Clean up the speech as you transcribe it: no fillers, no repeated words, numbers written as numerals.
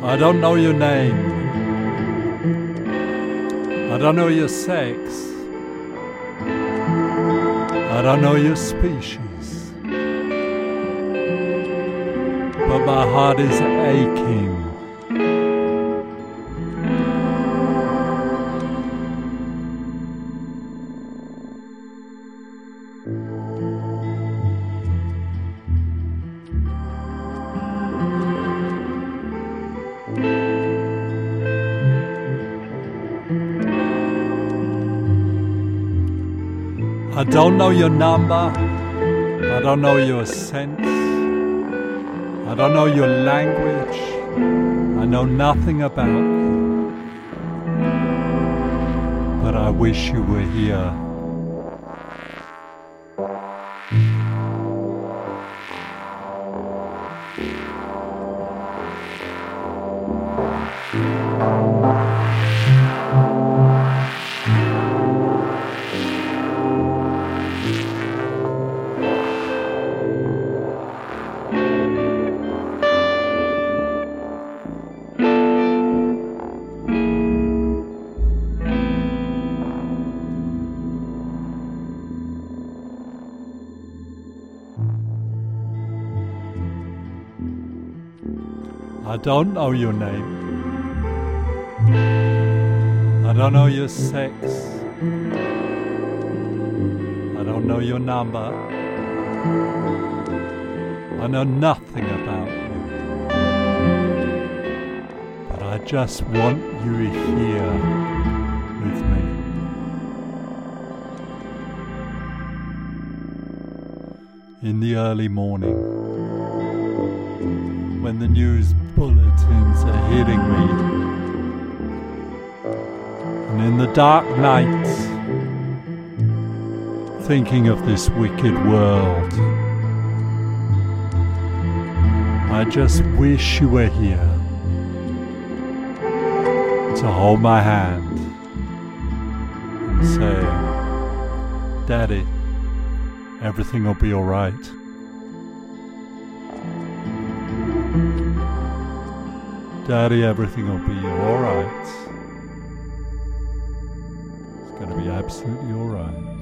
I don't know your name. I don't know your sex. I don't know your species. But my heart is aching. I don't know your number. I don't know your sense. I don't know your language. I know nothing about you. But I wish you were here. I don't know your name. I don't know your sex. I don't know your number. I know nothing about you. But I just want you here with me. In the early morning, when the news bulletins are hitting me, and in the dark nights, thinking of this wicked world, I just wish you were here to hold my hand and say, Daddy, everything will be alright. Daddy, everything will be alright. It's going to be absolutely alright.